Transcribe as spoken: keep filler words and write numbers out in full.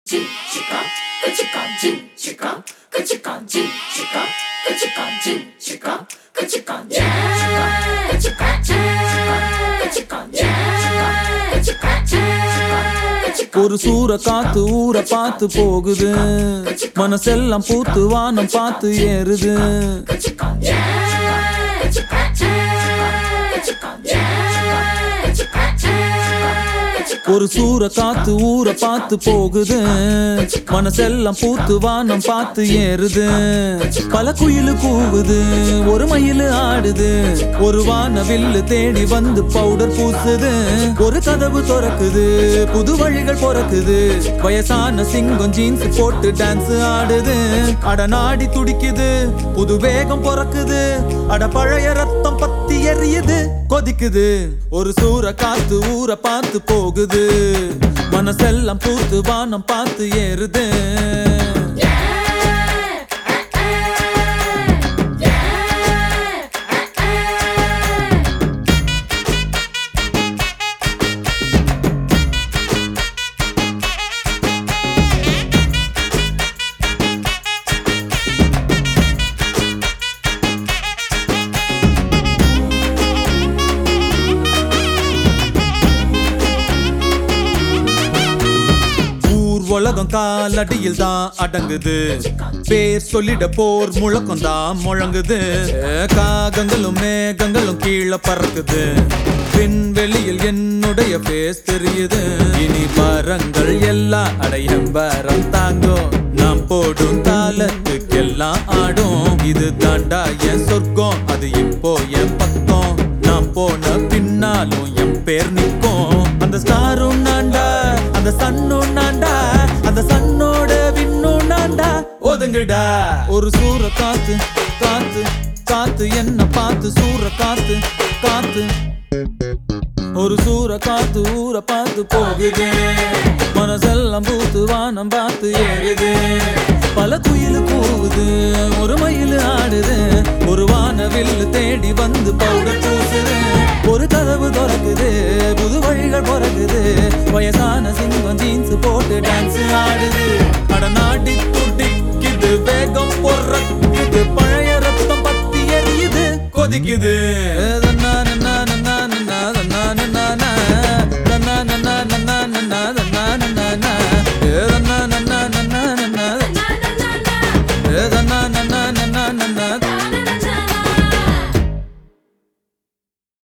Jin chika, kachika jin chika, kachika jin chika, kachika jin chika, kachika jin chika, kachika jin chika, kachika jin chika, kachika jin chika, kachika. ஒரு சூற காத்து ஊர பார்த்து போகுது, மனசெல்லாம் பூத்து வானம் பார்த்து ஏறுது. ஒரு சூற காத்து ஊர பார்த்து போகுது, மனசெல்லாம் பூத்து வானம் பார்த்து ஏறுது. பல குயிலு கூவுது, ஒரு மயிலு ஆடுது, ஒரு வானவில்லு தேடி வந்து பவுடர் பூசுது. ஒரு கதவு திறக்குது, புது வழிகள் பிறக்குது. வயசான சிங்கம் ஜீன்ஸ் போட்டு டான்ஸ் ஆடுது. அட நாடி துடிக்குது, புது வேகம் பிறக்குது. அட பழைய ரத்தம் பத்தி எரியுது, கொதிக்குது. ஒரு சூற காத்து ஊர பார்த்து போகுது, மனசெல்லாம் பூத்து வானம் பார்த்து ஏறுது. உலகம் காலடியில் தான் அடங்குது, பேர் சொல்லிட போர் முழக்கம் தான் முழங்குது. காகங்களும் மேகங்களும் கீழே பறக்குது, விண்வெளியில் என்னுடைய பேஸ் தெரியுது. இனி மரங்கள் எல்லாம் அடையம்பரம் தாங்கும், நாம் போடும் காலத்துக்கு எல்லாம் ஆடும். இது தாண்டா என் சொர்க்கம், அது இப்போ என் பக்கம். நாம் போன பின்னாலும் என் பேர் நிற்கும். அந்த ஸ்டாரும் நான்டா, அந்த சன்னும் நான்டா, அந்த சன்னோட விண்ணும் நான்டா. ஒதுங்குடா. ஒரு சூற காத்து காத்து காத்து என்ன பார்த்து சூற காத்து காத்து. ஒரு சூற காத்து ஊர பார்த்து போகுது, மனசெல்லாம் பூத்து வானம் பார்த்து ஏறுது. பல குயிலு கூவுது, ஒரு மயிலு ஆடுது, ஒரு வானவில்லு தேடி வந்து பவுடர் பூசுது. ஒரு கதவு திறக்குது, புது வழிகள் பிறகுது. வயசான சிங்கம் ஜீன்ஸ் போட்டு டான்ஸ் ஆடுது.